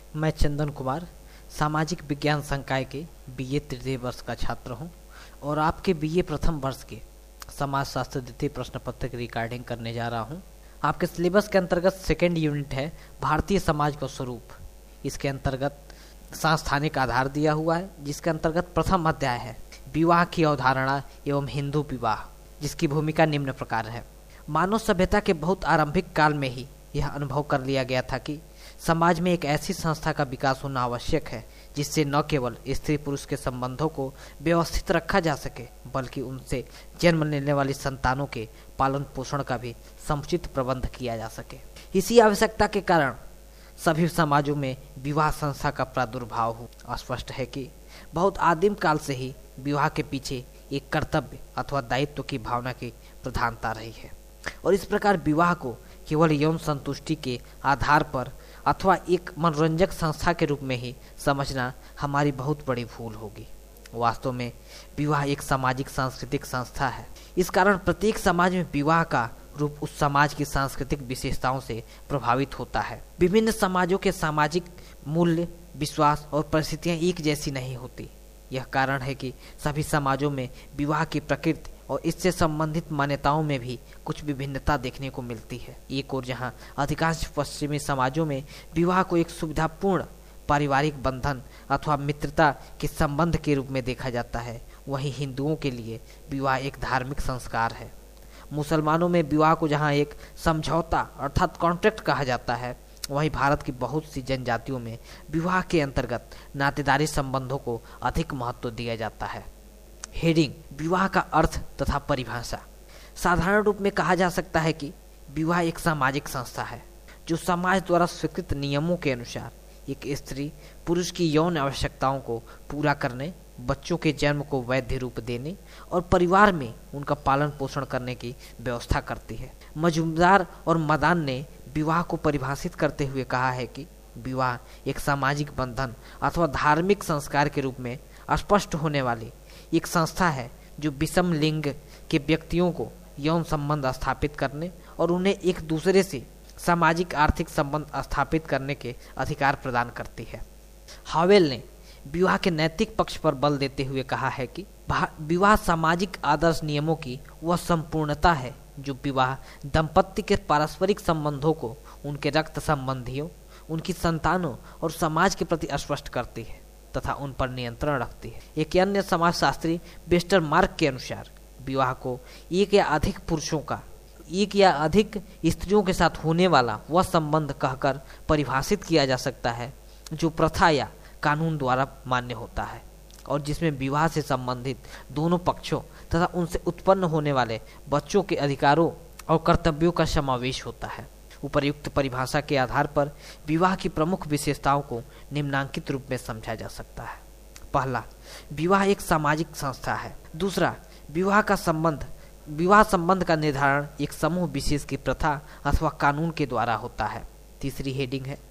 मैं चंदन कुमार सामाजिक विज्ञान संकाय के बीए तृतीय वर्ष का छात्र हूं और आपके बीए प्रथम वर्ष के समाज शास्त्र द्वितीय प्रश्न पत्र की रिकॉर्डिंग करने जा रहा हूं। आपके सिलेबस के अंतर्गत सेकेंड यूनिट है भारतीय समाज का स्वरूप। इसके अंतर्गत सांस्थानिक आधार दिया हुआ है, जिसके अंतर्गत प्रथम अध्याय है विवाह की अवधारणा एवं हिंदू विवाह, जिसकी भूमिका निम्न प्रकार है। मानव सभ्यता के बहुत आरंभिक काल में ही यह अनुभव कर लिया गया था कि समाज में एक ऐसी संस्था का विकास होना आवश्यक है जिससे न केवल स्त्री पुरुष के संबंधों को व्यवस्थित रखा जा सके, बल्कि उनसे जन्म लेने वाली संतानों के पालन पोषण का भी समुचित प्रबंध किया जा सके। इसी आवश्यकता के कारण सभी समाजों में विवाह संस्था का प्रादुर्भाव हुआ। स्पष्ट है कि बहुत आदिम काल से ही विवाह के पीछे एक कर्तव्य अथवा दायित्व की भावना की प्रधानता रही है और इस प्रकार विवाह को केवल यौन संतुष्टि के आधार पर अथवा एक मनोरंजक संस्था के रूप में ही समझना हमारी बहुत बड़ी भूल होगी। वास्तव में विवाह एक सामाजिक सांस्कृतिक संस्था है। इस कारण प्रत्येक समाज में विवाह का रूप उस समाज की सांस्कृतिक विशेषताओं से प्रभावित होता है। विभिन्न समाजों के सामाजिक मूल्य, विश्वास और परिस्थितियां एक जैसी नहीं होती। यह कारण है कि सभी समाजों में विवाह की प्रकृति और इससे संबंधित मान्यताओं में भी कुछ विभिन्नता देखने को मिलती है। एक और जहां अधिकांश पश्चिमी समाजों में विवाह को एक सुविधापूर्ण पारिवारिक बंधन अथवा मित्रता के संबंध के रूप में देखा जाता है, वहीं हिंदुओं के लिए विवाह एक धार्मिक संस्कार है। मुसलमानों में विवाह को जहां एक समझौता अर्थात कॉन्ट्रैक्ट कहा जाता है, वहीं भारत की बहुत सी जनजातियों में विवाह के अंतर्गत नातेदारी संबंधों को अधिक महत्व दिया जाता है। हेडिंग: विवाह का अर्थ तथा परिभाषा। साधारण रूप में कहा जा सकता है कि विवाह एक सामाजिक संस्था है जो समाज द्वारा स्वीकृत नियमों के अनुसार एक स्त्री पुरुष की यौन आवश्यकताओं को पूरा करने, बच्चों के जन्म को वैध रूप देने और परिवार में उनका पालन पोषण करने की व्यवस्था करती है। मजूमदार और मदान ने विवाह को परिभाषित करते हुए कहा है कि विवाह एक सामाजिक बंधन अथवा धार्मिक संस्कार के रूप में स्पष्ट होने वाली एक संस्था है जो विषम लिंग के व्यक्तियों को यौन संबंध स्थापित करने और उन्हें एक दूसरे से सामाजिक आर्थिक संबंध स्थापित करने के अधिकार प्रदान करती है। हावेल ने विवाह के नैतिक पक्ष पर बल देते हुए कहा है कि विवाह सामाजिक आदर्श नियमों की वह संपूर्णता है जो विवाह दंपत्ति के पारस्परिक संबंधों को उनके रक्त संबंधियों, उनकी संतानों और समाज के प्रति स्पष्ट करती है तथा उन पर नियंत्रण रखती है। एक अन्य समाजशास्त्री वेस्टर मार्क के अनुसार विवाह को एक या अधिक पुरुषों का एक या अधिक स्त्रियों के साथ होने वाला वह संबंध कहकर परिभाषित किया जा सकता है जो प्रथा या कानून द्वारा मान्य होता है और जिसमें विवाह से संबंधित दोनों पक्षों तथा उनसे उत्पन्न होने वाले बच्चों के अधिकारों और कर्तव्यों का समावेश होता है। उपर्युक्त परिभाषा के आधार पर विवाह की प्रमुख विशेषताओं को निम्नांकित रूप में समझा जा सकता है। पहला, विवाह एक सामाजिक संस्था है। दूसरा, विवाह संबंध का निर्धारण एक समूह विशेष की प्रथा अथवा कानून के द्वारा होता है। तीसरी हेडिंग है,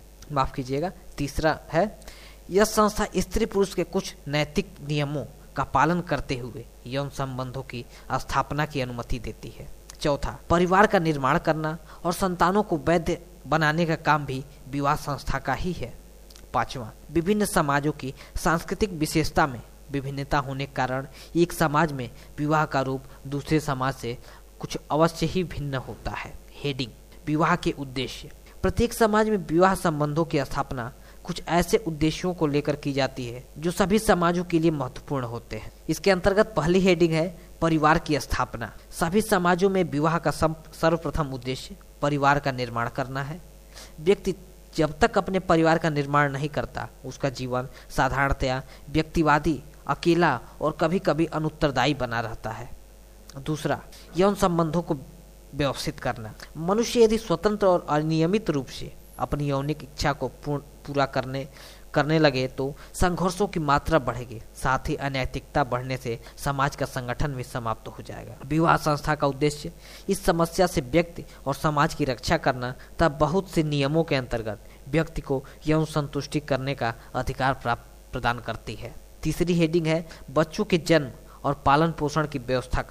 तीसरा है, यह संस्था स्त्री पुरुष के कुछ नैतिक नियमों का पालन करते हुए यौन संबंधों की स्थापना की अनुमति देती है। चौथा, परिवार का निर्माण करना और संतानों को वैध बनाने का काम भी विवाह संस्था का ही है। पांचवा, विभिन्न समाजों की सांस्कृतिक विशेषता में विभिन्नता होने के कारण एक समाज में विवाह का रूप दूसरे समाज से कुछ अवश्य ही भिन्न होता है। हेडिंग: विवाह के उद्देश्य। प्रत्येक समाज में विवाह संबंधों की स्थापना कुछ ऐसे उद्देश्यों को लेकर की जाती है जो सभी समाजों के लिए महत्वपूर्ण होते हैं। इसके अंतर्गत पहली हेडिंग है परिवार की स्थापना। सभी समाजों में विवाह का सर्वप्रथम उद्देश्य परिवार का निर्माण करना है। व्यक्ति जब तक अपने परिवार का निर्माण नहीं करता, उसका जीवन साधारणतया व्यक्तिवादी, अकेला और कभी कभी अनुत्तरदायी बना रहता है। दूसरा, यौन संबंधों को व्यवस्थित करना। मनुष्य यदि स्वतंत्र और अनियमित रूप से अपनी यौनिक इच्छा को पूरा करने लगे तो संघर्षों की मात्रा बढ़ेगी, साथ ही अनैतिकता बढ़ने से समाज का संगठन भी समाप्त हो जाएगा। विवाह संस्था का उद्देश्य इस समस्या से व्यक्ति और समाज की रक्षा करना तथा बहुत से नियमों के अंतर्गत व्यक्ति को यौन संतुष्टि करने का अधिकार प्रदान करती है। तीसरी हेडिंग है बच्चों के जन्म और पालन पोषण की व्यवस्था करना।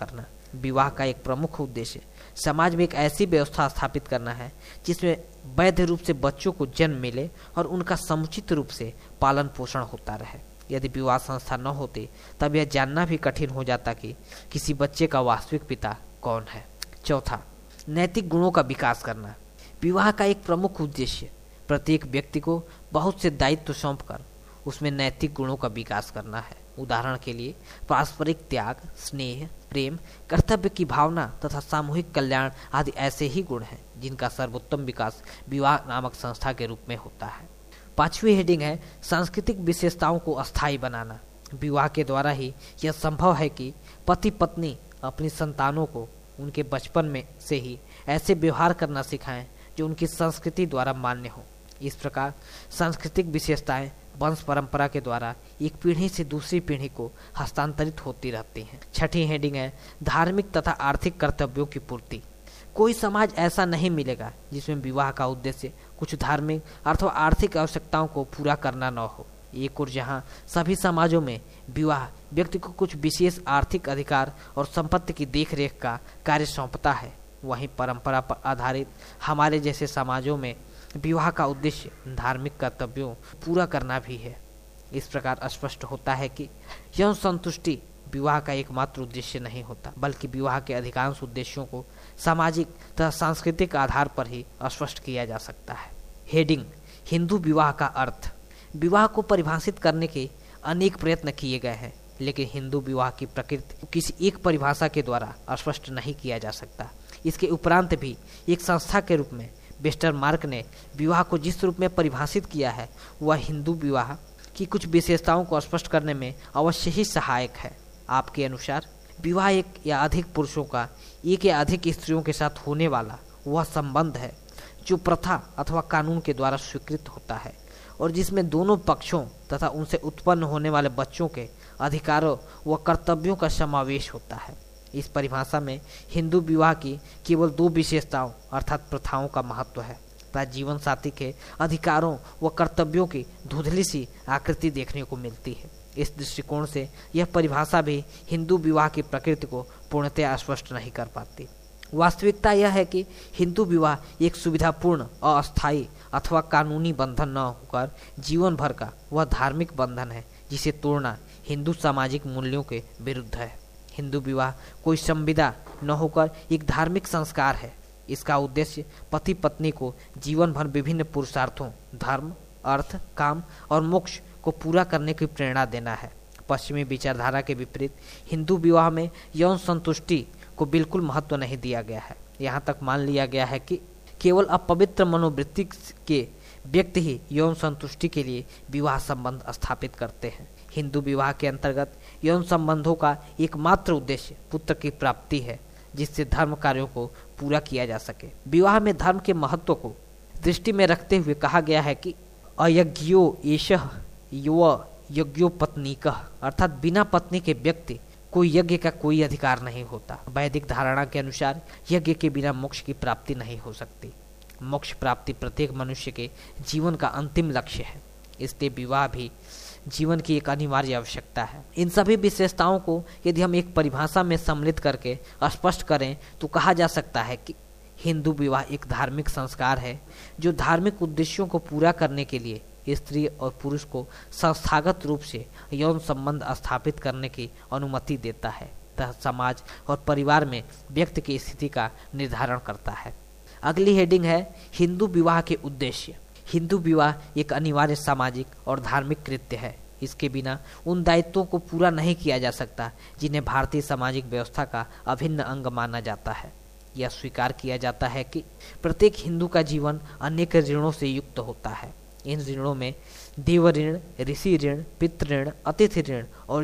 विवाह का एक प्रमुख उद्देश्य समाज में एक ऐसी व्यवस्था स्थापित करना है जिसमें वैध रूप से बच्चों को जन्म मिले और उनका समुचित रूप से पालन पोषण होता रहे। यदि विवाह संस्था न होते तब यह जानना भी कठिन हो जाता कि किसी बच्चे का वास्तविक पिता कौन है। चौथा, नैतिक गुणों का विकास करना। विवाह का एक प्रमुख उद्देश्य प्रत्येक व्यक्ति को बहुत से दायित्व सौंपकर उसमें नैतिक गुणों का विकास करना है। उदाहरण के लिए पारस्परिक त्याग, स्नेह, प्रेम, कर्तव्य की भावना तथा सामूहिक कल्याण आदि ऐसे ही गुण हैं जिनका सर्वोत्तम विकास विवाह नामक संस्था के रूप में होता है। 5वीं हेडिंग है सांस्कृतिक विशेषताओं को अस्थायी बनाना। विवाह के द्वारा ही यह संभव है कि पति पत्नी अपनी संतानों को उनके बचपन में से ही ऐसे व्यवहार करना सिखाएं जो उनकी संस्कृति द्वारा मान्य हो। इस प्रकार सांस्कृतिक विशेषताएं वंश परंपरा के द्वारा एक पीढ़ी से दूसरी पीढ़ी को हस्तांतरित होती रहती हैं। 6ठी हेडिंग है धार्मिक तथा आर्थिक कर्तव्यों की पूर्ति। कोई समाज ऐसा नहीं मिलेगा जिसमें विवाह का उद्देश्य कुछ धार्मिक अथवा आर्थिक आवश्यकताओं को पूरा करना न हो। एक और जहाँ सभी समाजों में विवाह व्यक्ति को कुछ विशेष आर्थिक अधिकार और संपत्ति की देखरेख का कार्य सौंपता है, वहीं परंपरा पर आधारित हमारे जैसे समाजों में विवाह का उद्देश्य धार्मिक कर्तव्यों पूरा करना भी है। इस प्रकार स्पष्ट होता है कि यौन संतुष्टि विवाह का एकमात्र उद्देश्य नहीं होता, बल्कि विवाह के अधिकांश उद्देश्यों को सामाजिक तथा सांस्कृतिक आधार पर ही स्पष्ट किया जा सकता है। हेडिंग हिंदू विवाह का अर्थ। विवाह को परिभाषित करने के अनेक प्रयत्न किए गए हैं, लेकिन हिंदू विवाह की प्रकृति किसी एक परिभाषा के द्वारा स्पष्ट नहीं किया जा सकता। इसके उपरांत भी एक संस्था के रूप में वेस्टरमार्क ने विवाह को जिस रूप में परिभाषित किया है वह हिंदू विवाह की कुछ विशेषताओं को स्पष्ट करने में अवश्य ही सहायक है। आपके अनुसार विवाह एक या अधिक पुरुषों का एक या अधिक स्त्रियों के साथ होने वाला वह संबंध है जो प्रथा अथवा कानून के द्वारा स्वीकृत होता है और जिसमें दोनों पक्षों तथा उनसे उत्पन्न होने वाले बच्चों के अधिकारों व कर्तव्यों का समावेश होता है। इस परिभाषा में हिंदू विवाह की केवल 2 विशेषताओं अर्थात प्रथाओं का महत्व है तथा जीवन साथी के अधिकारों व कर्तव्यों की धुंधली सी आकृति देखने को मिलती है। इस दृष्टिकोण से यह परिभाषा भी हिंदू विवाह की प्रकृति को पूर्णतया स्पष्ट नहीं कर पाती। वास्तविकता यह है कि हिंदू विवाह एक सुविधापूर्ण, अस्थायी अथवा कानूनी बंधन न होकर जीवन भर का वह धार्मिक बंधन है जिसे तोड़ना हिंदू सामाजिक मूल्यों के विरुद्ध है। हिंदू विवाह कोई संविदा न होकर एक धार्मिक संस्कार है। इसका उद्देश्य पति पत्नी को जीवन भर विभिन्न पुरुषार्थों धर्म, अर्थ, काम और मोक्ष को पूरा करने की प्रेरणा देना है। पश्चिमी विचारधारा के विपरीत हिंदू विवाह में यौन संतुष्टि को बिल्कुल महत्व नहीं दिया गया है। यहाँ तक मान लिया गया है कि केवल अपवित्र मनोवृत्ति के व्यक्ति ही यौन संतुष्टि के लिए विवाह संबंध स्थापित करते हैं। हिंदू विवाह के अंतर्गत यौन संबंधों का एकमात्र उद्देश्य पुत्र की प्राप्ति है जिससे धर्म कार्यों को पूरा किया जा सके। विवाह में धर्म के महत्व को दृष्टि में रखते हुए कहा गया है कि अयज्ञो एषः युव यज्ञोपत्नीकः, अर्थात बिना पत्नी के व्यक्ति कोई यज्ञ का कोई अधिकार नहीं होता। वैदिक धारणा के अनुसार यज्ञ के बिना मोक्ष की प्राप्ति नहीं हो सकती। मोक्ष प्राप्ति प्रत्येक मनुष्य के जीवन का अंतिम लक्ष्य है, इसलिए विवाह भी जीवन की एक अनिवार्य आवश्यकता है। इन सभी विशेषताओं को यदि हम एक परिभाषा में सम्मिलित करके स्पष्ट करें तो कहा जा सकता है कि हिंदू विवाह एक धार्मिक संस्कार है जो धार्मिक उद्देश्यों को पूरा करने के लिए स्त्री और पुरुष को संस्थागत रूप से यौन संबंध स्थापित करने की अनुमति देता है तथा समाज और परिवार में व्यक्ति की स्थिति का निर्धारण करता है। अगली हेडिंग है हिंदू विवाह के उद्देश्य। हिंदू विवाह एक अनिवार्य सामाजिक और धार्मिक कृत्य है। इसके बिना उन दायित्वों को पूरा नहीं किया जा सकता जिन्हें भारतीय सामाजिक व्यवस्था का अभिन्न अंग माना जाता है। यह स्वीकार किया जाता है कि प्रत्येक हिंदू का जीवन अनेक ऋणों से युक्त होता है। इन ऋणों में देव ऋण, ऋषि ऋण, पितृ ऋण, अतिथि ऋण और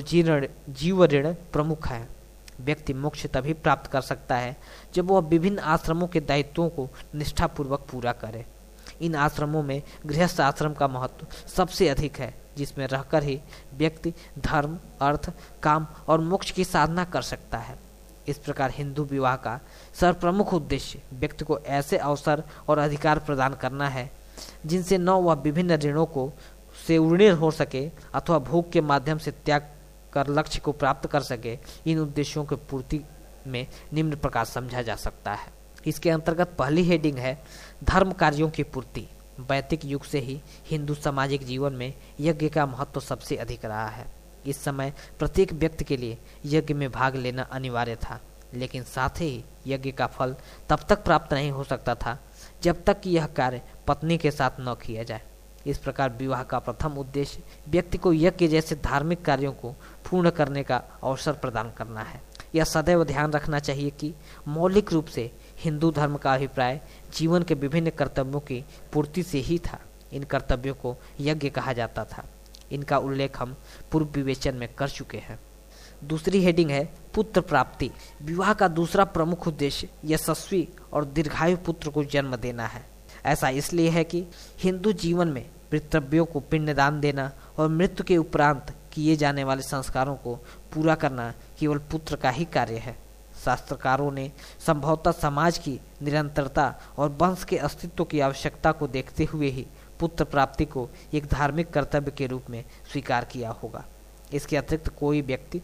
जीव ऋण प्रमुख है। व्यक्ति मोक्ष तभी प्राप्त कर सकता है जब वह विभिन्न आश्रमों के दायित्वों को निष्ठापूर्वक पूरा करे। इन आश्रमों में गृहस्थ आश्रम का महत्व सबसे अधिक है, जिसमें रहकर ही व्यक्ति धर्म, अर्थ, काम और मोक्ष की साधना कर सकता है। इस प्रकार हिंदू विवाह का सर्वप्रमुख उद्देश्य व्यक्ति को ऐसे अवसर और अधिकार प्रदान करना है जिनसे न वह विभिन्न ऋणों को से उन्नीर्ण हो सके अथवा भोग के माध्यम से त्याग कर लक्ष्य को प्राप्त कर सके। इन उद्देश्यों की पूर्ति में निम्न प्रकार समझा जा सकता है। इसके अंतर्गत पहली हेडिंग है धर्म कार्यों की पूर्ति। वैदिक युग से ही हिंदू सामाजिक जीवन में यज्ञ का महत्व सबसे अधिक रहा है। इस समय प्रत्येक व्यक्ति के लिए यज्ञ में भाग लेना अनिवार्य था, लेकिन साथ ही यज्ञ का फल तब तक प्राप्त नहीं हो सकता था जब तक कि यह कार्य पत्नी के साथ न किया जाए। इस प्रकार विवाह का प्रथम उद्देश्य व्यक्ति को यज्ञ जैसे धार्मिक कार्यों को पूर्ण करने का अवसर प्रदान करना है। यह सदैव ध्यान रखना चाहिए कि मौलिक रूप से हिंदू धर्म का अभिप्राय जीवन के विभिन्न कर्तव्यों की पूर्ति से ही था। इन कर्तव्यों को यज्ञ कहा जाता था। इनका उल्लेख हम पूर्व विवेचन में कर चुके हैं। दूसरी हेडिंग है पुत्र प्राप्ति। विवाह का दूसरा प्रमुख उद्देश्य यशस्वी और दीर्घायु पुत्र को जन्म देना है। ऐसा इसलिए है कि हिंदू जीवन में पितृव्यों को पिंडदान देना और मृत्यु के उपरांत किए जाने वाले संस्कारों को पूरा करना केवल पुत्र का ही कार्य है। शास्त्रकारों ने संभवतः समाज की निरंतरता और वंश के अस्तित्व की आवश्यकता को देखते हुए ही पुत्र प्राप्ति को एक धार्मिक कर्तव्य के रूप में स्वीकार किया होगा। इसके अतिरिक्त कोई व्यक्ति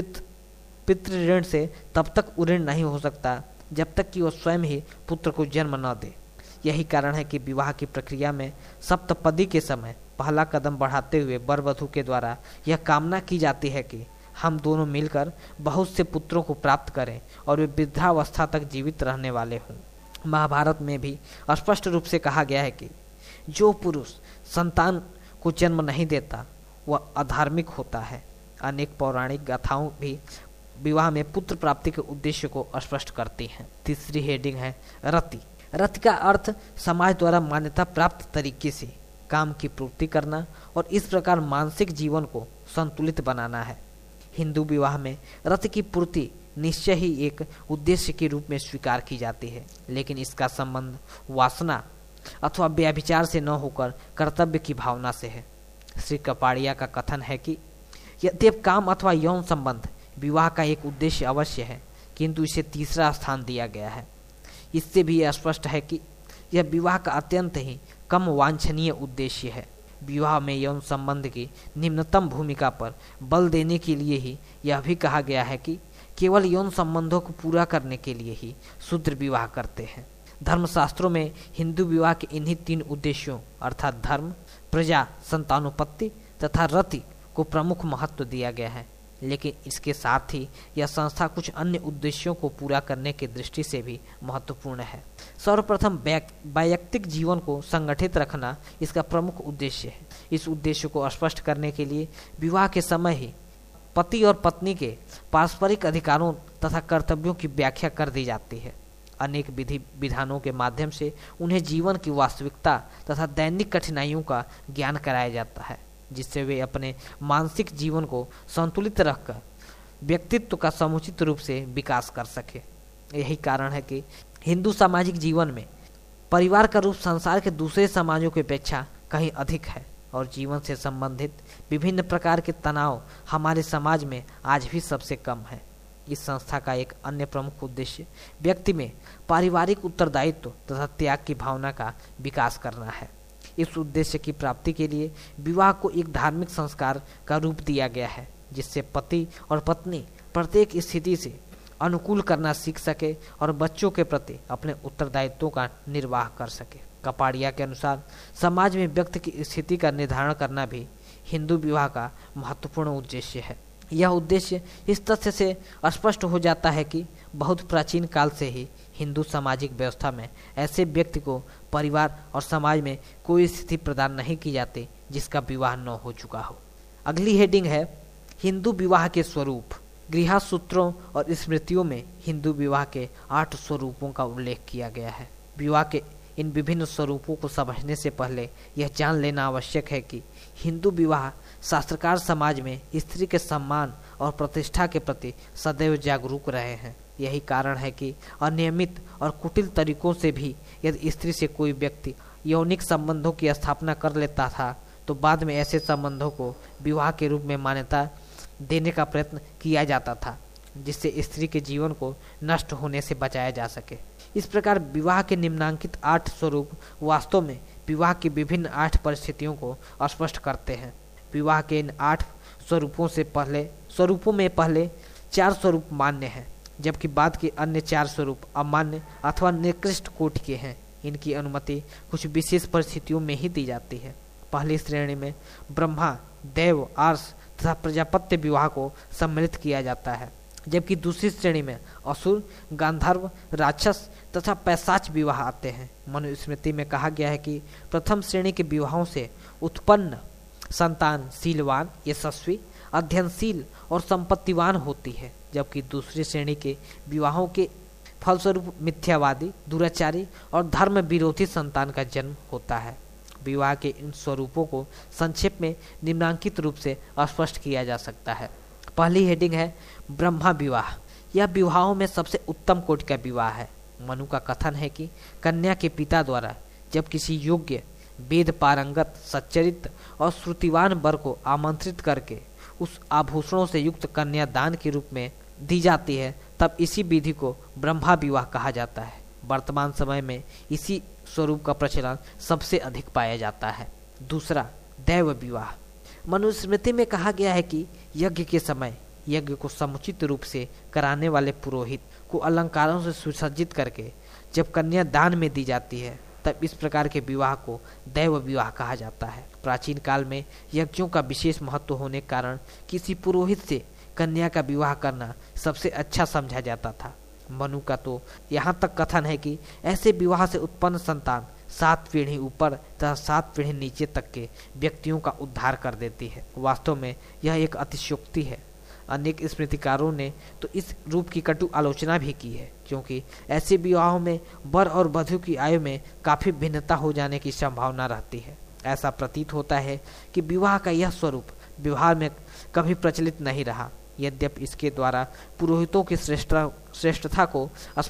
पितृ ऋण से तब तक उऋण नहीं हो सकता जब तक कि वह स्वयं ही पुत्र को जन्म न दे। यही कारण है कि विवाह की प्रक्रिया में सप्तपदी के समय पहला कदम बढ़ाते हुए वर वधू के द्वारा यह कामना की जाती है कि हम दोनों मिलकर बहुत से पुत्रों को प्राप्त करें और वे वृद्धावस्था तक जीवित रहने वाले हों। महाभारत में भी स्पष्ट रूप से कहा गया है कि जो पुरुष संतान को जन्म नहीं देता वह अधार्मिक होता है। अनेक पौराणिक गाथाओं भी विवाह में पुत्र प्राप्ति के उद्देश्य को स्पष्ट करती हैं। तीसरी हेडिंग है रति। रति का अर्थ समाज द्वारा मान्यता प्राप्त तरीके से काम की पूर्ति करना और इस प्रकार मानसिक जीवन को संतुलित बनाना है। हिंदू विवाह में रति की पूर्ति निश्चय ही एक उद्देश्य के रूप में स्वीकार की जाती है, लेकिन इसका संबंध वासना अथवा व्यभिचार से न होकर कर्तव्य की भावना से है। श्री कपाड़िया का कथन है कि यद्यप काम अथवा यौन संबंध विवाह का एक उद्देश्य अवश्य है, किंतु इसे तीसरा स्थान दिया गया है। इससे भी यह स्पष्ट है कि यह विवाह का अत्यंत ही कम वांछनीय उद्देश्य है। विवाह में यौन संबंध की निम्नतम भूमिका पर बल देने के लिए ही यह भी कहा गया है कि केवल यौन संबंधों को पूरा करने के लिए ही शूद्र विवाह करते हैं। धर्मशास्त्रों में हिंदू विवाह के इन्हीं तीन उद्देश्यों अर्थात धर्म, प्रजा, संतानोत्पत्ति तथा रति को प्रमुख महत्व दिया गया है, लेकिन इसके साथ ही यह संस्था कुछ अन्य उद्देश्यों को पूरा करने की दृष्टि से भी महत्वपूर्ण है। सर्वप्रथम वैयक्तिक जीवन को संगठित रखना इसका प्रमुख उद्देश्य है। इस उद्देश्य को स्पष्ट करने के लिए विवाह के समय ही पति और पत्नी के पारस्परिक अधिकारों तथा कर्तव्यों की व्याख्या कर दी जाती है। अनेक विधि विधानों के माध्यम से उन्हें जीवन की वास्तविकता तथा दैनिक कठिनाइयों का ज्ञान कराया जाता है, जिससे वे अपने मानसिक जीवन को संतुलित रखकर व्यक्तित्व का समुचित रूप से विकास कर सके। यही कारण है कि हिंदू सामाजिक जीवन में परिवार का रूप संसार के दूसरे समाजों की अपेक्षा कहीं अधिक है और जीवन से संबंधित विभिन्न प्रकार के तनाव हमारे समाज में आज भी सबसे कम है। इस संस्था का एक अन्य प्रमुख उद्देश्य व्यक्ति में पारिवारिक उत्तरदायित्व तथा त्याग की भावना का विकास करना है। इस उद्देश्य की प्राप्ति के लिए विवाह को एक धार्मिक संस्कार का रूप दिया गया है, जिससे पति और पत्नी प्रत्येक स्थिति से अनुकूल करना सीख सके और बच्चों के प्रति अपने उत्तरदायित्वों का निर्वाह कर सके। कपाड़िया के अनुसार समाज में व्यक्ति की स्थिति का निर्धारण करना भी हिंदू विवाह का महत्वपूर्ण उद्देश्य है। यह उद्देश्य इस तथ्य से स्पष्ट हो जाता है कि बहुत प्राचीन काल से ही हिंदू सामाजिक व्यवस्था में ऐसे व्यक्ति को परिवार और समाज में कोई स्थिति प्रदान नहीं की जाती जिसका विवाह न हो चुका हो। अगली हेडिंग है हिंदू विवाह के स्वरूप। गृहस्थ सूत्रों और स्मृतियों में हिंदू विवाह के 8 स्वरूपों का उल्लेख किया गया है। विवाह के इन विभिन्न स्वरूपों को समझने से पहले यह जान लेना आवश्यक है कि हिंदू विवाह शास्त्रकार समाज में स्त्री के सम्मान और प्रतिष्ठा के प्रति सदैव जागरूक रहे हैं। यही कारण है कि अनियमित और कुटिल तरीकों से भी यदि स्त्री से कोई व्यक्ति यौनिक संबंधों की स्थापना कर लेता था तो बाद में ऐसे संबंधों को विवाह के रूप में मान्यता देने का प्रयत्न किया जाता था, जिससे स्त्री के जीवन को नष्ट होने से बचाया जा सके। इस प्रकार विवाह के निम्नांकित 8 स्वरूप वास्तव में विवाह की विभिन्न 8 परिस्थितियों को स्पष्ट करते हैं। विवाह के इन 8 स्वरूपों में पहले 4 स्वरूप मान्य हैं। जबकि बाद के अन्य 4 स्वरूप अमान्य अथवा निकृष्ट कोटि के हैं। इनकी अनुमति कुछ विशेष परिस्थितियों में ही दी जाती है। पहली श्रेणी में ब्रह्मा, देव, आर्ष तथा प्रजापत्य विवाह को सम्मिलित किया जाता है, जबकि दूसरी श्रेणी में असुर, गांधर्व, राक्षस तथा पैशाच विवाह आते हैं। मनुस्मृति में कहा गया है कि प्रथम श्रेणी के विवाहों से उत्पन्न संतान शीलवान, यशस्वी, अध्ययनशील और संपत्तिवान होती है, जबकि दूसरी श्रेणी के विवाहों के फलस्वरूप मिथ्यावादी, दुराचारी और धर्म विरोधी संतान का जन्म होता है। विवाह के इन स्वरूपों को संक्षेप में निम्नांकित रूप से स्पष्ट किया जा सकता है। पहली हेडिंग है ब्रह्मा विवाह। यह विवाहों में सबसे उत्तम कोटि का विवाह है। मनु का कथन है कि कन्या के पिता द्वारा जब किसी योग्य, वेद पारंगत, सच्चरित्र और श्रुतिवान वर को आमंत्रित करके उस आभूषणों से युक्त कन्या दान के रूप में दी जाती है, तब इसी विधि को ब्रह्मा विवाह कहा जाता है। वर्तमान समय में इसी स्वरूप का प्रचलन सबसे अधिक पाया जाता है। दूसरा, दैव विवाह। मनुस्मृति में कहा गया है कि यज्ञ के समय यज्ञ को समुचित रूप से कराने वाले पुरोहित को अलंकारों से सुसज्जित करके जब कन्या दान में दी जाती है, तब इस प्रकार के विवाह को दैव विवाह कहा जाता है। प्राचीन काल में यज्ञों का विशेष महत्व होने के कारण किसी पुरोहित से कन्या का विवाह करना सबसे अच्छा समझा जाता था। मनु का तो यहाँ तक कथन है कि ऐसे विवाह से उत्पन्न संतान 7 पीढ़ी ऊपर तथा 7 पीढ़ी नीचे तक के व्यक्तियों का उद्धार कर देती है। वास्तव में यह एक अतिशयोक्ति है। अनेक स्मृतिकारों ने तो इस रूप की कटु आलोचना भी की है, क्योंकि ऐसे विवाहों में वर और वधू की आयु में काफी भिन्नता हो जाने की संभावना रहती है। ऐसा प्रतीत होता है कि विवाह का यह स्वरूप व्यवहार में कभी प्रचलित नहीं रहा, यद्यपि इसके द्वारा पुरोहितों की श्रेष्ठता को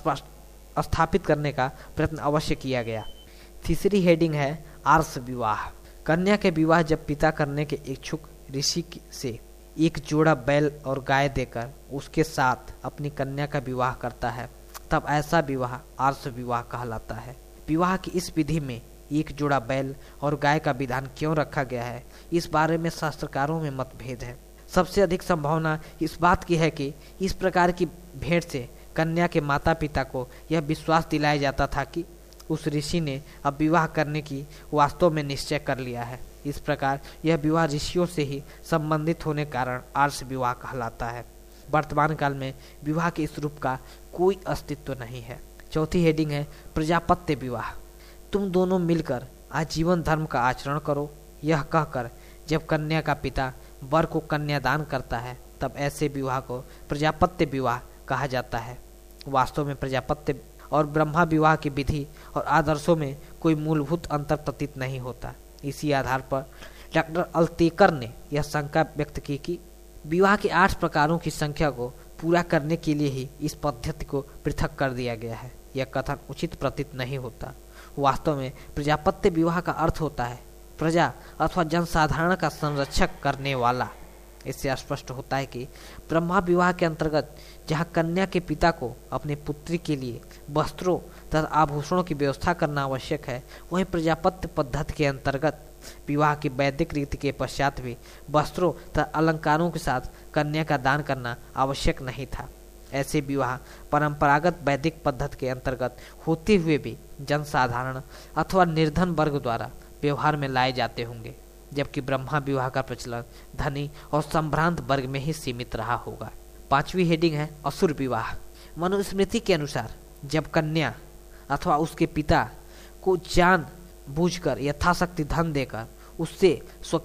स्थापित करने का प्रयत्न अवश्य किया गया। तीसरी हेडिंग है आर्ष विवाह। कन्या के विवाह जब पिता करने के इच्छुक ऋषि से एक जोड़ा बैल और गाय देकर उसके साथ अपनी कन्या का विवाह करता है, तब ऐसा विवाह आर्ष विवाह कहलाता है। विवाह की इस विधि में एक जोड़ा बैल और गाय का विधान क्यों रखा गया है, इस बारे में शास्त्रकारों में मतभेद है। सबसे अधिक संभावना इस बात की है कि इस प्रकार की भेंट से कन्या के माता पिता को यह विश्वास दिलाया जाता था कि उस ऋषि ने अब विवाह करने की वास्तव में निश्चय कर लिया है। इस प्रकार यह विवाह ऋषियों से ही संबंधित होने कारण आर्ष विवाह कहलाता है। वर्तमान काल में विवाह के इस रूप का कोई अस्तित्व नहीं है। चौथी हेडिंग है प्रजापत्य विवाह। तुम दोनों मिलकर आजीवन धर्म का आचरण करो, यह कहकर जब कन्या का पिता वर को कन्यादान करता है, तब ऐसे विवाह को प्रजापत्य विवाह कहा जाता है। वास्तव में प्रजापत्य और ब्रह्मा विवाह की विधि और आदर्शों में कोई मूलभूत अंतर प्रतीत नहीं होता। इसी आधार पर डॉक्टर अल्तेकर ने यह शंका व्यक्त की कि विवाह के 8 प्रकारों की संख्या को पूरा करने के लिए ही इस पद्धति को पृथक कर दिया गया है। यह कथन उचित प्रतीत नहीं होता। वास्तव में प्रजापत्य विवाह का अर्थ होता है प्रजा अथवा जनसाधारण का संरक्षक करने वाला। इससे स्पष्ट होता है कि ब्रह्मा विवाह के अंतर्गत जहाँ कन्या के पिता को अपनी पुत्री के लिए वस्त्रों तथा आभूषणों की व्यवस्था करना आवश्यक है, वहीं प्रजापत्य पद्धति के अंतर्गत विवाह की वैदिक रीति के पश्चात भी वस्त्रों तथा अलंकारों के साथ कन्या का दान करना आवश्यक नहीं था। ऐसे विवाह परंपरागत वैदिक पद्धति के अंतर्गत होते हुए भी जनसाधारण अथवा निर्धन वर्ग द्वारा व्यवहार में लाए जाते होंगे, जबकि ब्रह्मा विवाह का प्रचलन धनी और संभ्रांत वर्ग में ही सीमित रहा होगा। 5वीं हेडिंग है असुर विवाह। मनुस्मृति के अनुसार जब कन्या अथवा उसके पिता को जान बूझकर यथाशक्ति धन देकर उससे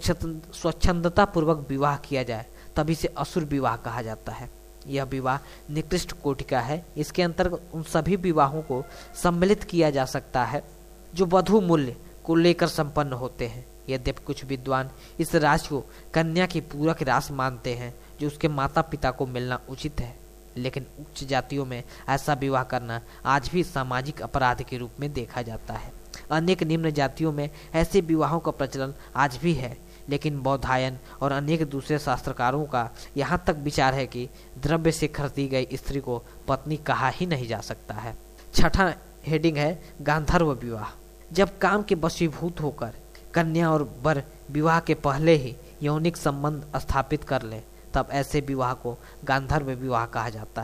स्वच्छंदता पूर्वक विवाह किया जाए, तभी से असुर विवाह कहा जाता है। यह विवाह निकृष्ट कोटि का है। इसके अंतर्गत उन सभी विवाहों को सम्मिलित किया जा सकता है जो वधु मूल्य को लेकर संपन्न होते हैं। यद्यपि कुछ विद्वान इस राशि को कन्या की पूरक राशि मानते हैं जो उसके माता पिता को मिलना उचित है, लेकिन उच्च जातियों में ऐसा विवाह करना आज भी सामाजिक अपराध के रूप में देखा जाता है। अनेक निम्न जातियों में ऐसे विवाहों का प्रचलन आज भी है, लेकिन बौधायन और अनेक दूसरे शास्त्रकारों का यहाँ तक विचार है कि द्रव्य से खरीदी गई स्त्री को पत्नी कहा ही नहीं जा सकता है। 6ठा हेडिंग है गांधर्व विवाह। जब काम के वशीभूत होकर कन्या और वर विवाह के पहले ही यौनिक संबंध स्थापित कर ले, तब ऐसे विवाह को गांधर्व विवाह कहा जाता है।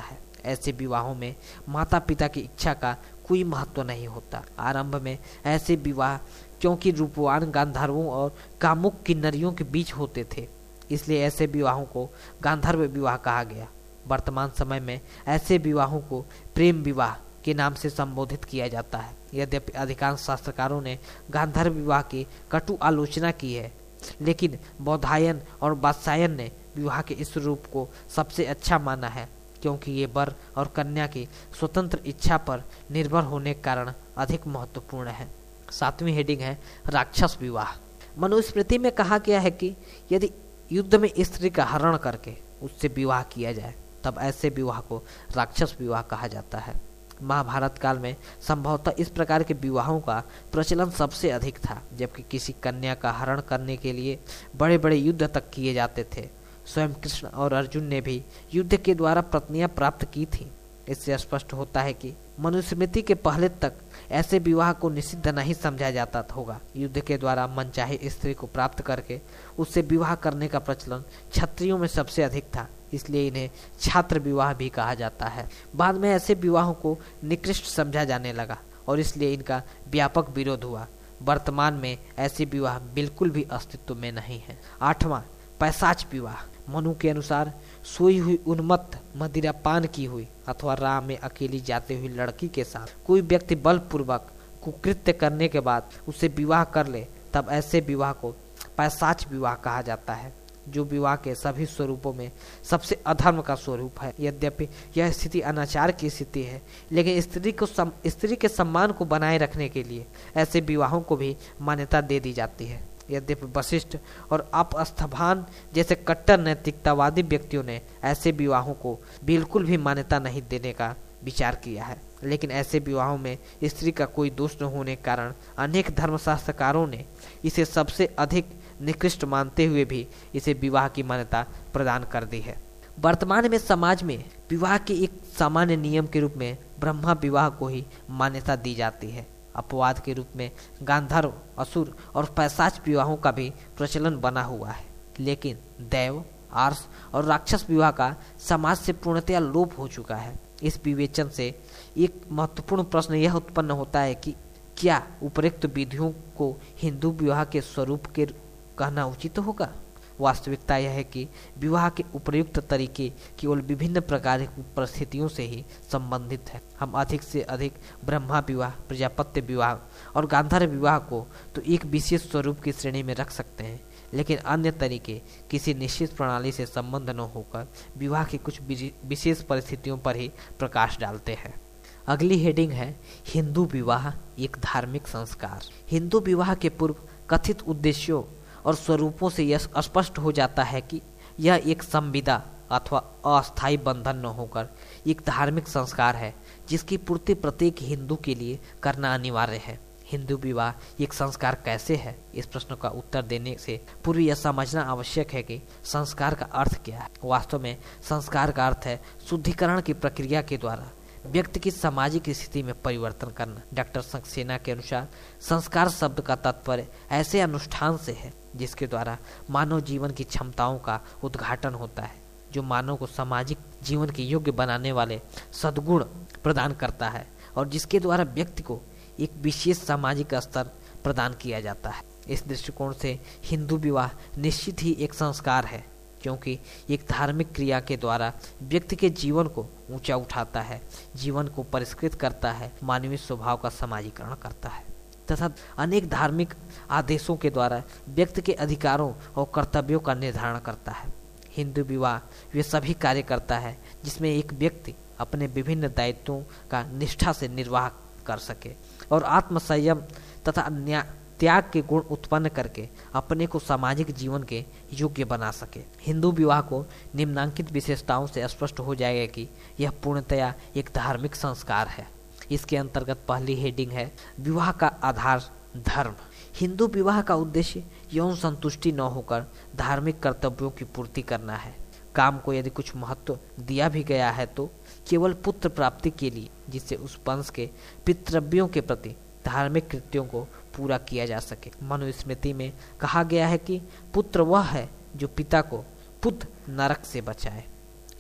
ऐसे विवाहों में माता पिता की इच्छा का कोई महत्व नहीं होता। आरंभ में ऐसे विवाह क्योंकि रूपवान गांधर्वों और कामुक किन्नरियों के बीच होते थे, इसलिए ऐसे विवाहों को गांधर्व विवाह कहा गया। वर्तमान समय में ऐसे विवाहों को प्रेम विवाह के नाम से संबोधित किया जाता है। यद्यपि अधिकांश शास्त्रकारों ने गांधर्व विवाह की कटु आलोचना की है, लेकिन बौधायन और वात्सायन ने विवाह के इस रूप को सबसे अच्छा माना है, क्योंकि ये वर और कन्या की स्वतंत्र इच्छा पर निर्भर होने के कारण अधिक महत्वपूर्ण है। 7वीं हेडिंग है राक्षस विवाह। मनुस्मृति में कहा गया है कि यदि युद्ध में स्त्री का हरण करके उससे विवाह किया जाए तब ऐसे विवाह को राक्षस विवाह कहा जाता है। महाभारत काल में संभवतः इस प्रकार के विवाहों का प्रचलन सबसे अधिक था, जबकि किसी कन्या का हरण करने के लिए बड़े बड़े युद्ध तक किए जाते थे। स्वयं कृष्ण और अर्जुन ने भी युद्ध के द्वारा पत्नियां प्राप्त की थी। इससे स्पष्ट होता है कि मनुस्मृति के पहले तक ऐसे विवाह को निषिद्ध नहीं समझा जाता होगा। युद्ध के द्वारा मनचाहे स्त्री को प्राप्त करके उससे विवाह करने का प्रचलन क्षत्रियों में सबसे अधिक था, इसलिए इन्हें छात्र विवाह भी कहा जाता है। बाद में ऐसे विवाहों को निकृष्ट समझा जाने लगा और इसलिए इनका व्यापक विरोध हुआ। वर्तमान में ऐसे विवाह बिल्कुल भी अस्तित्व में नहीं है। 8वां पैशाच विवाह। मनु के अनुसार सोई हुई उन्मत्त मदिरापान की हुई अथवा राह में अकेली जाती हुई लड़की के साथ कोई व्यक्ति बलपूर्वक कुकृत्य करने के बाद उससे विवाह कर ले तब ऐसे विवाह को पैशाच विवाह कहा जाता है, जो विवाह के सभी स्वरूपों में सबसे अधर्म का स्वरूप है। यद्यपि यह स्थिति अनाचार की स्थिति है, लेकिन स्त्री के सम्मान को बनाए रखने के लिए ऐसे विवाहों को भी मान्यता दे दी जाती है। यद्यपि वशिष्ठ और अपस्थभान जैसे कट्टर नैतिकतावादी व्यक्तियों ने ऐसे विवाहों को बिल्कुल भी मान्यता नहीं देने का विचार किया है, लेकिन ऐसे विवाहों में स्त्री का कोई दोष न होने के कारण अनेक धर्मशास्त्रकारों ने इसे सबसे अधिक निकृष्ट मानते हुए भी इसे विवाह की मान्यता प्रदान कर दी है। वर्तमान में समाज में विवाह के एक सामान्य नियम के रूप में ब्रह्मा विवाह को ही मान्यता दी जाती है। अपवाद के रूप में गांधर्व, असुर और पैशाच विवाहों का भी प्रचलन बना हुआ है, लेकिन दैव, आर्ष और राक्षस विवाह का समाज से पूर्णतया लोप हो चुका है। इस विवेचन से एक महत्वपूर्ण प्रश्न यह उत्पन्न होता है कि क्या उपरोक्त विधियों को हिंदू विवाह के स्वरूप के कहना उचित होगा? वास्तविकता यह है कि विवाह के उपयुक्त तरीके केवल विभिन्न प्रकार की परिस्थितियों से ही संबंधित है। हम अधिक से अधिक ब्रह्मा विवाह, प्रजापत्य विवाह और गांधर्व विवाह को तो एक विशेष स्वरूप की श्रेणी में रख सकते हैं, लेकिन अन्य तरीके किसी निश्चित प्रणाली से संबंध न होकर विवाह की कुछ विशेष परिस्थितियों पर ही प्रकाश डालते हैं। अगली हेडिंग है हिंदू विवाह एक धार्मिक संस्कार। हिंदू विवाह के पूर्व कथित उद्देश्यों और स्वरूपों से यह स्पष्ट हो जाता है कि यह एक संविदा अथवा अस्थायी बंधन न होकर एक धार्मिक संस्कार है, जिसकी पूर्ति प्रत्येक हिंदू के लिए करना अनिवार्य है। हिंदू विवाह एक संस्कार कैसे है? इस प्रश्न का उत्तर देने से पूर्व यह समझना आवश्यक है कि संस्कार का अर्थ क्या है। वास्तव में संस्कार का अर्थ है शुद्धिकरण की प्रक्रिया के द्वारा व्यक्ति की सामाजिक स्थिति में परिवर्तन करना। डॉक्टर सक्सेना के अनुसार संस्कार शब्द का तात्पर्य ऐसे अनुष्ठान से है जिसके द्वारा मानव जीवन की क्षमताओं का उद्घाटन होता है, जो मानव को सामाजिक जीवन के योग्य बनाने वाले सद्गुण प्रदान करता है और जिसके द्वारा व्यक्ति को एक विशेष सामाजिक स्तर प्रदान किया जाता है। इस दृष्टिकोण से हिंदू विवाह निश्चित ही एक संस्कार है, क्योंकि एक धार्मिक क्रिया के द्वारा व्यक्ति के जीवन को ऊंचा उठाता है, जीवन को परिष्कृत करता है, मानवीय स्वभाव का समाजीकरण करता है तथा अनेक धार्मिक आदेशों के द्वारा व्यक्ति के अधिकारों और कर्तव्यों का निर्धारण करता है। हिंदू विवाह वे सभी कार्य करता है जिसमें एक व्यक्ति अपने विभिन्न दायित्वों का निष्ठा से निर्वाह कर सके और आत्मसंयम तथा त्याग के गुण उत्पन्न करके अपने को सामाजिक जीवन के योग्य बना सके। हिंदू विवाह को निम्नांकित विशेषताओं से स्पष्ट हो जाएगा कि यह पूर्णतया एक धार्मिक संस्कार है। इसके अंतर्गत पहली हेडिंग है विवाह का आधार धर्म। हिंदू विवाह का उद्देश्य यौन संतुष्टि न होकर धार्मिक कर्तव्यों की पूर्ति करना है। काम को यदि कुछ महत्व दिया भी गया है तो केवल पुत्र प्राप्ति के लिए, जिससे उस वंश के पितृव्यों के प्रति धार्मिक कृत्यों को पूरा किया जा सके। मनुस्मृति में कहा गया है कि पुत्र वह है जो पिता को पुत्र नरक से बचाए।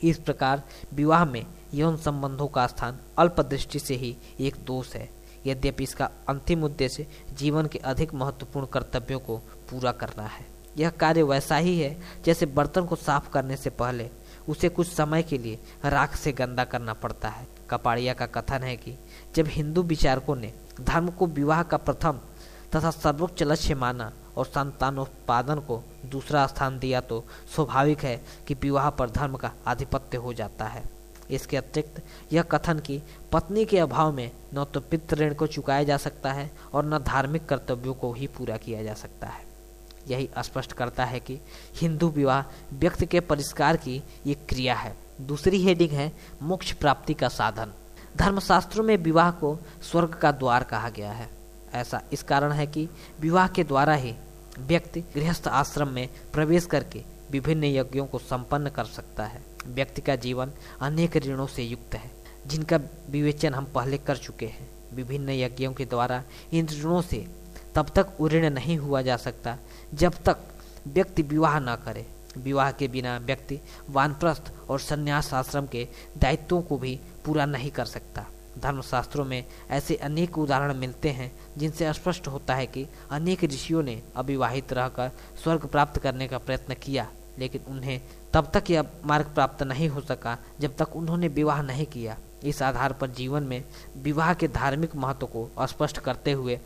इस प्रकार विवाह में यौन संबंधों का स्थान अल्प दृष्टि से ही एक दोष है, यद्यपि इसका अंतिम उद्देश्य जीवन के अधिक महत्वपूर्ण कर्तव्यों को पूरा करना है। यह कार्य वैसा ही है जैसे बर्तन को साफ करने से पहले उसे कुछ समय के लिए राख से गंदा करना पड़ता है। कपाड़िया का कथन है कि जब हिंदू विचारकों ने धर्म को विवाह का प्रथम तथा सर्वोच्च लक्ष्य माना और संतानोत्पादन को दूसरा स्थान दिया तो स्वाभाविक है कि विवाह पर धर्म का आधिपत्य हो जाता है। इसके अतिरिक्त यह कथन कि पत्नी के अभाव में न तो पितृ ऋण को चुकाया जा सकता है और न धार्मिक कर्तव्यों को ही पूरा किया जा सकता है, यही स्पष्ट करता है कि हिंदू विवाह व्यक्ति के परिष्कार की एक क्रिया है। दूसरी हेडिंग है मोक्ष प्राप्ति का साधन। धर्मशास्त्रों में विवाह को स्वर्ग का द्वार कहा गया है। ऐसा इस कारण है कि विवाह के द्वारा ही व्यक्ति गृहस्थ आश्रम में प्रवेश करके विभिन्न यज्ञों को संपन्न कर सकता है। व्यक्ति का जीवन अनेक ऋणों से युक्त है, जिनका विवेचन हम पहले कर चुके हैं। विभिन्न यज्ञों के द्वारा इन ऋणों से तब तक उऋण नहीं हुआ जा सकता जब तक व्यक्ति विवाह न करे। विवाह के बिना व्यक्ति वानप्रस्थ और संन्यास आश्रम के दायित्वों को भी पूरा नहीं कर सकता। धर्मशास्त्रों में ऐसे अनेक उदाहरण मिलते हैं जिनसे स्पष्ट होता है कि अनेक ऋषियों ने अविवाहित रहकर स्वर्ग प्राप्त करने का प्रयत्न किया, लेकिन उन्हें तब तक यह मार्ग प्राप्त नहीं हो सका जब तक उन्होंने विवाह नहीं किया। इस आधार पर जीवन में विवाह के धार्मिक महत्व को स्पष्ट करते हुए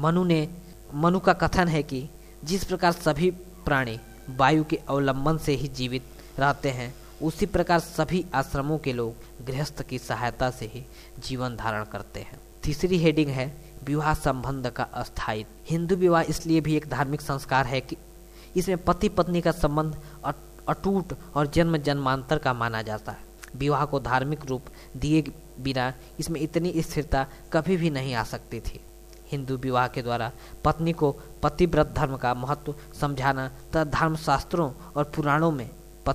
मनु का कथन है कि जिस प्रकार सभी प्राणी वायु के अवलंबन से ही जीवित रहते हैं, उसी प्रकार सभी आश्रमों के लोग गृहस्थ की सहायता से ही जीवन धारण करते हैं। तीसरी हेडिंग है विवाह संबंध का अस्थायित्व। हिंदू विवाह इसलिए भी एक धार्मिक संस्कार है कि इसमें पति पत्नी का संबंध अटूट और जन्म जन्मांतर का माना जाता है। विवाह को धार्मिक रूप दिए बिना इसमें इतनी स्थिरता कभी भी नहीं आ सकती थी। हिंदू विवाह के द्वारा पत्नी को पतिव्रत धर्म का महत्व समझाना तथा धर्मशास्त्रों और पुराणों में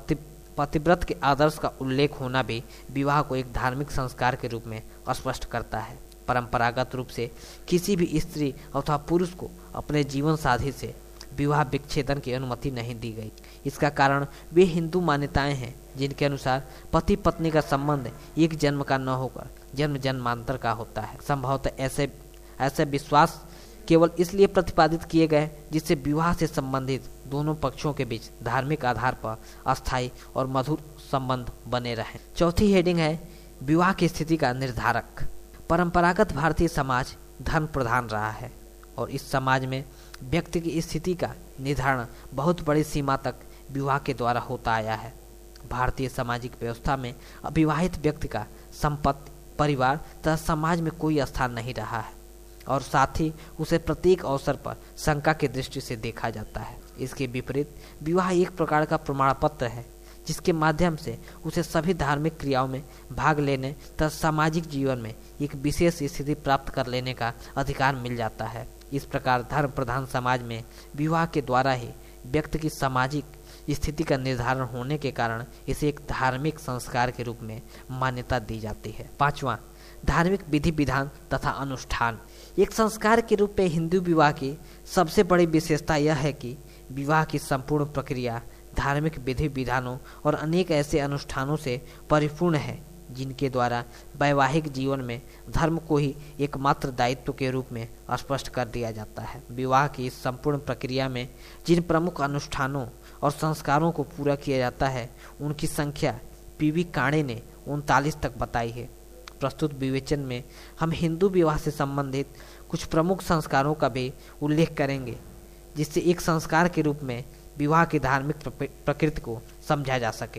पतिव्रत के आदर्श का उल्लेख होना भी विवाह को एक धार्मिक संस्कार के रूप में स्पष्ट करता है। परंपरागत रूप से किसी भी स्त्री अथवा पुरुष को अपने जीवन साथी से विवाह विच्छेदन की अनुमति नहीं दी गई। इसका कारण वे हिंदू मान्यताएं हैं जिनके अनुसार पति पत्नी का संबंध एक जन्म का न होकर जन्म जन्मांतर का होता है। संभवतः ऐसे विश्वास केवल इसलिए प्रतिपादित किए गए जिससे विवाह से संबंधित दोनों पक्षों के बीच धार्मिक आधार पर अस्थायी और मधुर संबंध बने रहे। चौथी हेडिंग है विवाह की स्थिति का निर्धारक। परंपरागत भारतीय समाज धर्म प्रधान रहा है और इस समाज में व्यक्ति की स्थिति का निर्धारण बहुत बड़ी सीमा तक विवाह के द्वारा होता आया है। भारतीय सामाजिक व्यवस्था में अविवाहित व्यक्ति का संपत्ति, परिवार तथा समाज में कोई स्थान नहीं रहा है और साथ ही उसे प्रत्येक अवसर पर शंका की दृष्टि से देखा जाता है। इसके विपरीत विवाह एक प्रकार का प्रमाण पत्र है जिसके माध्यम से उसे सभी धार्मिक क्रियाओं में भाग लेने तथा सामाजिक जीवन में एक विशेष स्थिति प्राप्त कर लेने का अधिकार मिल जाता है। इस प्रकार धर्म प्रधान समाज में विवाह के द्वारा ही व्यक्ति की सामाजिक स्थिति का निर्धारण होने के कारण इसे एक धार्मिक संस्कार के रूप में मान्यता दी जाती है। पांचवा, धार्मिक विधि विधान तथा अनुष्ठान। एक संस्कार के रूप में हिंदू विवाह की सबसे बड़ी विशेषता यह है कि विवाह की संपूर्ण प्रक्रिया धार्मिक विधि विधानों और अनेक ऐसे अनुष्ठानों से परिपूर्ण है जिनके द्वारा वैवाहिक जीवन में धर्म को ही एकमात्र दायित्व के रूप में स्पष्ट कर दिया जाता है। विवाह की इस संपूर्ण प्रक्रिया में जिन प्रमुख अनुष्ठानों और संस्कारों को पूरा किया जाता है उनकी संख्या पीवी काणे ने 39 तक बताई है। प्रस्तुत विवेचन में हम हिंदू विवाह से संबंधित कुछ प्रमुख संस्कारों का भी उल्लेख करेंगे जिससे एक संस्कार के रूप में विवाह की धार्मिक प्रकृति को समझा जा सके।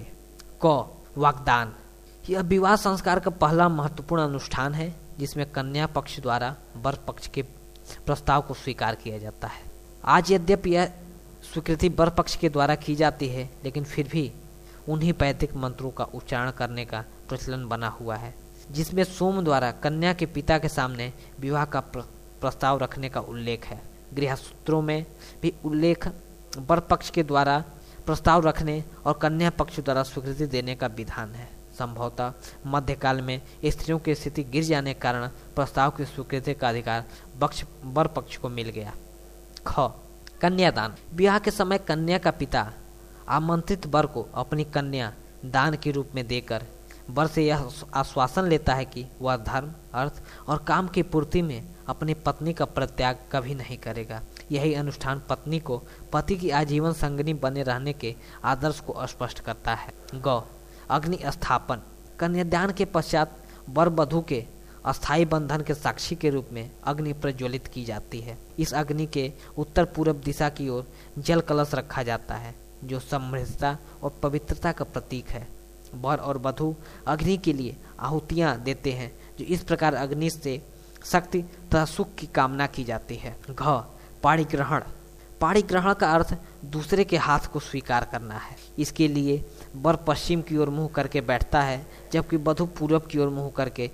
वागदान। यह विवाह संस्कार का पहला महत्वपूर्ण अनुष्ठान है जिसमें कन्या पक्ष द्वारा वर पक्ष के प्रस्ताव को स्वीकार किया जाता है। आज यद्यपि यह स्वीकृति वर पक्ष के द्वारा की जाती है, लेकिन फिर भी उन्हीं वैदिक मंत्रों का उच्चारण करने का प्रचलन बना हुआ है जिसमें सोम द्वारा कन्या के पिता के सामने विवाह का प्रस्ताव रखने का उल्लेख है। गृहसूत्रों में भी उल्लेख वर पक्ष के द्वारा प्रस्ताव रखने और कन्या पक्ष द्वारा स्वीकृति देने का विधान है। संभवतः मध्यकाल में स्त्रियों की स्थिति गिर जाने के कारण प्रस्ताव की स्वीकृति का अधिकार वर पक्ष को मिल गया। कन्यादान। विवाह के समय कन्या का पिता आमंत्रित वर को अपनी कन्या दान के रूप में देकर वर से यह आश्वासन लेता है कि वह धर्म, अर्थ और काम की पूर्ति में अपनी पत्नी का परित्याग कभी नहीं करेगा। यही अनुष्ठान पत्नी को पति की आजीवन संगिनी बने रहने के आदर्श को स्पष्ट करता है। ग अग्नि स्थापन। कन्यादान के पश्चात वर वधू के अस्थायी बंधन के साक्षी के रूप में अग्नि प्रज्वलित की जाती है। इस अग्नि के उत्तर पूर्व दिशा की ओर जल कलश रखा जाता है, जो समृद्धता और पवित्रता का प्रतीक है। वर और वधू अग्नि के लिए आहुतियां देते हैं, जो इस प्रकार अग्नि से शक्ति तथा सुख की कामना की जाती है। घ पाणिग्रहण। पाणिग्रहण का अर्थ दूसरे के हाथ को स्वीकार करना है। इसके लिए वर पश्चिम की ओर मुंह करके बैठता है, जबकि वधू पूर्व की ओर मुंह करके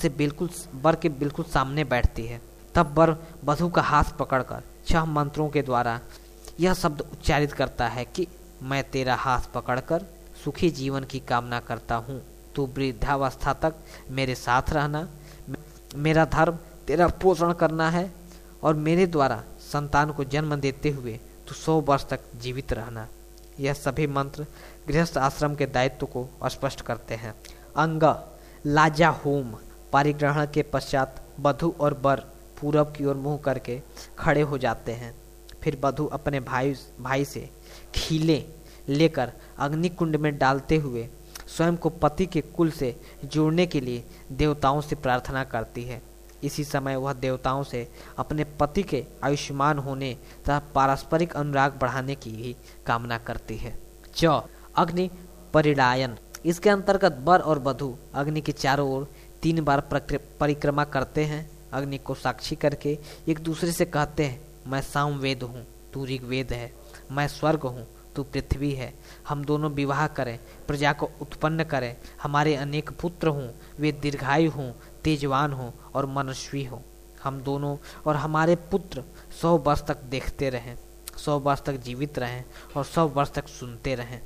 वर के बिल्कुल सामने बैठती है। तब वर वधू का हाथ पकड़कर 6 मंत्रों के द्वारा यह शब्द उच्चारित करता है कि मैं तेरा हाथ पकड़कर सुखी जीवन की कामना करता हूँ। तू वृद्धावस्था तक मेरे साथ रहना, मेरा धर्म तेरा पोषण करना है और मेरे द्वारा संतान को जन्म देते हुए तू 100 वर्ष तक जीवित रहना। यह सभी मंत्र गृहस्थ आश्रम के दायित्व को स्पष्ट करते हैं। अंग लाजा होम। पारिग्रहण के पश्चात वधू और वर पूरब की ओर मुंह करके खड़े हो जाते हैं। फिर वधू अपने भाई से खीले लेकर अग्निकुंड में डालते हुए स्वयं को पति के कुल से जोड़ने के लिए देवताओं से प्रार्थना करती है। इसी समय वह देवताओं से अपने पति के आयुष्मान होने तथा पारस्परिक अनुराग बढ़ाने की भी कामना करती है। च अग्नि परिडायन। इसके अंतर्गत वर और वधू अग्नि के चारों ओर 3 बार परिक्रमा करते हैं। अग्नि को साक्षी करके एक दूसरे से कहते हैं, मैं सामवेद हूँ, तू ऋग्वेद है, मैं स्वर्ग हूँ, तू पृथ्वी है। हम दोनों विवाह करें, प्रजा को उत्पन्न करें, हमारे अनेक पुत्र हों, वे दीर्घायु हों, तेजवान हों और मनस्वी हों। हम दोनों और हमारे पुत्र 100 वर्ष तक देखते रहें, 100 वर्ष तक जीवित रहें और 100 वर्ष तक सुनते रहें।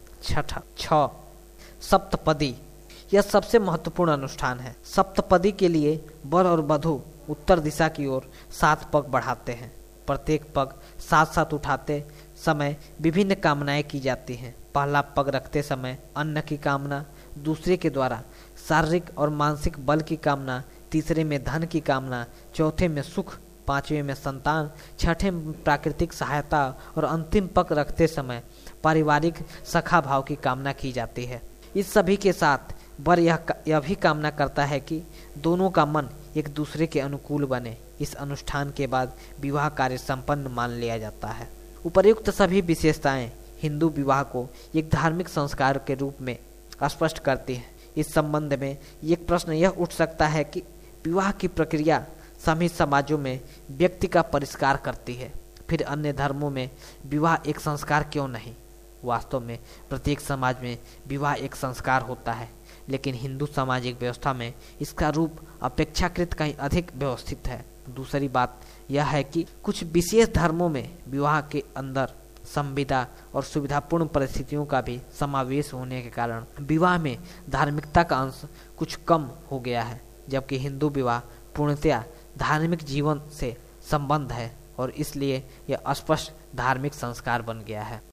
6 सप्तपदी। यह सबसे महत्वपूर्ण अनुष्ठान है। सप्तपदी के लिए वर और वधू उत्तर दिशा की ओर 7 पग बढ़ाते हैं। प्रत्येक पग साथ साथ उठाते समय विभिन्न कामनाएं की जाती हैं। पहला पग रखते समय अन्न की कामना, दूसरे के द्वारा शारीरिक और मानसिक बल की कामना, तीसरे में धन की कामना, चौथे में सुख, 5वें में संतान, 6ठे में प्राकृतिक सहायता और अंतिम पग रखते समय पारिवारिक सखा भाव की कामना की जाती है। इस सभी के साथ वर यह भी कामना करता है कि दोनों का मन एक दूसरे के अनुकूल बने। इस अनुष्ठान के बाद विवाह कार्य संपन्न मान लिया जाता है। उपर्युक्त सभी विशेषताएं हिंदू विवाह को एक धार्मिक संस्कार के रूप में स्पष्ट करती हैं। इस संबंध में एक प्रश्न यह उठ सकता है कि विवाह की प्रक्रिया सभी समाजों में व्यक्ति का परिष्कार करती है, फिर अन्य धर्मों में विवाह एक संस्कार क्यों नहीं? वास्तव में प्रत्येक समाज में विवाह एक संस्कार होता है, लेकिन हिंदू सामाजिक व्यवस्था में इसका रूप अपेक्षाकृत कहीं अधिक व्यवस्थित है। दूसरी बात यह है कि कुछ विशेष धर्मों में विवाह के अंदर संविदा और सुविधापूर्ण परिस्थितियों का भी समावेश होने के कारण विवाह में धार्मिकता का अंश कुछ कम हो गया है, जबकि हिंदू विवाह पूर्णतया धार्मिक जीवन से संबंध है और इसलिए यह स्पष्ट धार्मिक संस्कार बन गया है।